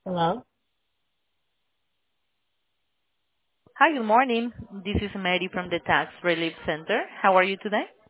Hello? Hi, good morning. This is Mary from the Tax Relief Center. How are you today?